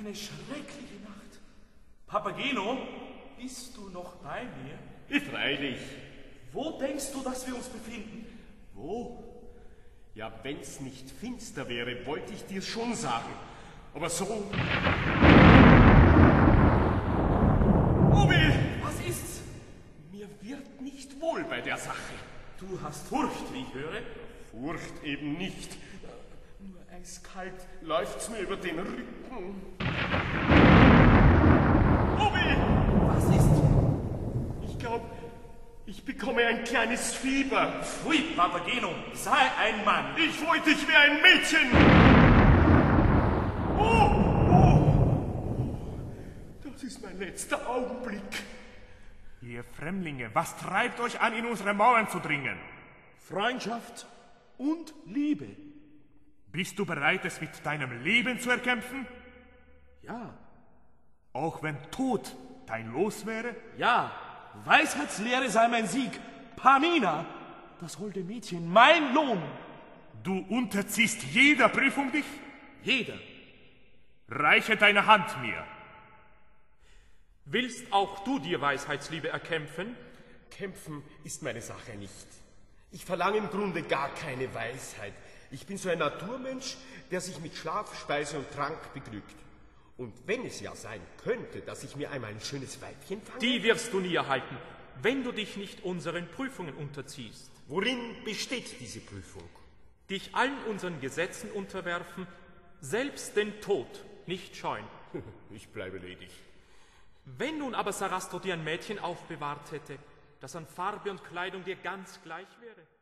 eine schreckliche Nacht. Papageno, bist du noch bei mir? Freilich. Wo denkst du, dass wir uns befinden? Wo? Ja, wenn's nicht finster wäre, wollte ich dir's schon sagen. Aber so... Uwe! Was ist's? Mir wird nicht wohl bei der Sache. Du hast Furcht, wie ich höre. Furcht eben nicht. Nur eiskalt läuft's mir über den Rücken. Uwe! Was ist? Ich glaube, ich bekomme ein kleines Fieber. Pfui, Papageno, sei ein Mann. Ich wollte, ich wäre ein Mädchen. Oh! Das ist mein letzter Augenblick. Ihr Fremdlinge, was treibt euch an, in unsere Mauern zu dringen? Freundschaft und Liebe. Bist du bereit, es mit deinem Leben zu erkämpfen? Ja, Auch wenn Tod dein Los wäre? ja, Weisheitslehre sei mein Sieg. Pamina, das holde Mädchen, mein Lohn. Du unterziehst jeder Prüfung dich? Jeder. Reiche deine Hand mir. Willst auch du dir Weisheitsliebe erkämpfen? Kämpfen ist meine Sache nicht. Ich verlange im Grunde gar keine Weisheit. Ich bin so ein Naturmensch, der sich mit Schlaf, Speise und Trank begnügt. Und wenn es ja sein könnte, dass ich mir einmal ein schönes Weibchen fange... Die wirst du nie erhalten, wenn du dich nicht unseren Prüfungen unterziehst. Worin besteht diese Prüfung? Dich allen unseren Gesetzen unterwerfen, selbst den Tod nicht scheuen. Ich bleibe ledig. Wenn nun aber Sarastro dir ein Mädchen aufbewahrt hätte, das an Farbe und Kleidung dir ganz gleich wäre,